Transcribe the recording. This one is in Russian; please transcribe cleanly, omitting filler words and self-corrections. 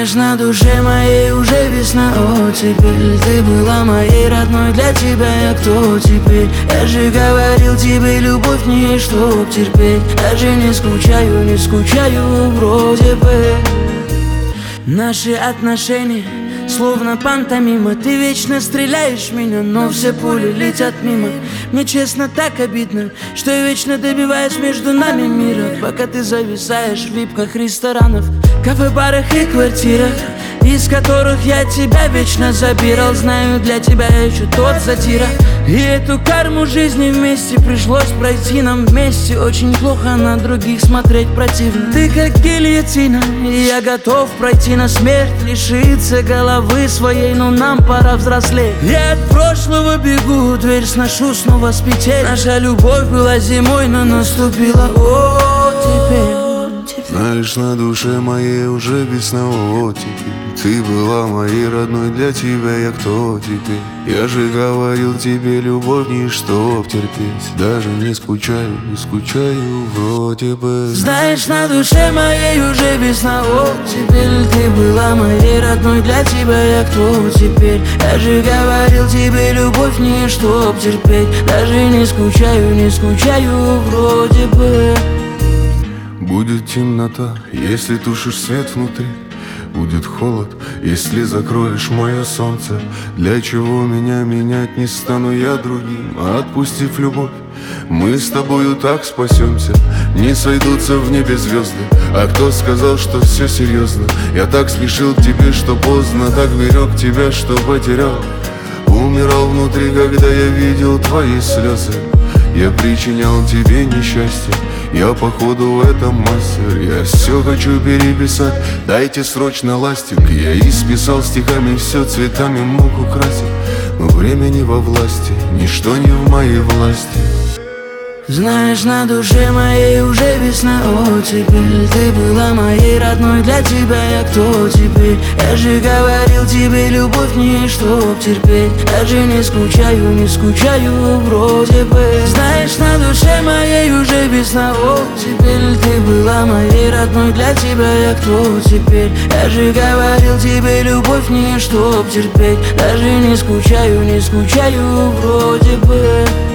Знаешь, на душе моей уже весна, оттепель. Ты была моей родной, для тебя я кто теперь? Я же говорил тебе, любовь не чтоб терпеть. Даже не скучаю вроде бы. Наши отношения словно пантомима. Ты вечно стреляешь в меня, но все пули летят мимо. Мне честно так обидно, что я вечно добиваюсь между нами мира, пока ты зависаешь в випках ресторанов, кафе-барах и квартирах, из которых я тебя вечно забирал. Знаю, для тебя я еще тот затира. И эту карму жизни вместе пришлось пройти нам вместе. Очень плохо на других смотреть противно. Ты как гильотина, и я готов пройти на смерть, лишиться головы своей, но нам пора взрослеть. Я от прошлого бегу, дверь сношу снова с петель. Наша любовь была зимой, но наступила оттепель. Знаешь, на душе моей уже весна, оттепель. Ты была моей родной, для тебя я кто теперь? Я же говорил тебе, любовь не чтоб терпеть. Даже не скучаю вроде бы. Знаешь, на душе моей уже весна, оттепель. Ты была моей родной, для тебя я кто теперь? Я же говорил тебе, любовь не чтоб терпеть. Даже не скучаю вроде бы. Будет темнота, если тушишь свет внутри. Будет холод, если закроешь мое солнце. Для чего меня менять, не стану я другим. Отпустив любовь, мы с тобою так спасемся. Не сойдутся в небе звезды. А кто сказал, что все серьезно? Я так спешил к тебе, что поздно. Так берег тебя, что потерял. Умирал внутри, когда я видел твои слезы. Я причинял тебе несчастье. Я походу в этом мастер. Я все хочу переписать. Дайте срочно ластик. Я исписал стихами, все цветами мог украсить. Но время не во власти, ничто не в моей власти. Знаешь, на душе моей уже весна, оттепель. Ты была моей родной, для тебя я кто теперь? Я же говорил тебе, любовь не чтоб терпеть. Даже не скучаю вроде бы. Знаешь, на душе моей уже весна, оттепель. Ты была моей родной, для тебя я кто теперь? Я же говорил тебе, любовь не чтоб терпеть. Даже не скучаю вроде бы.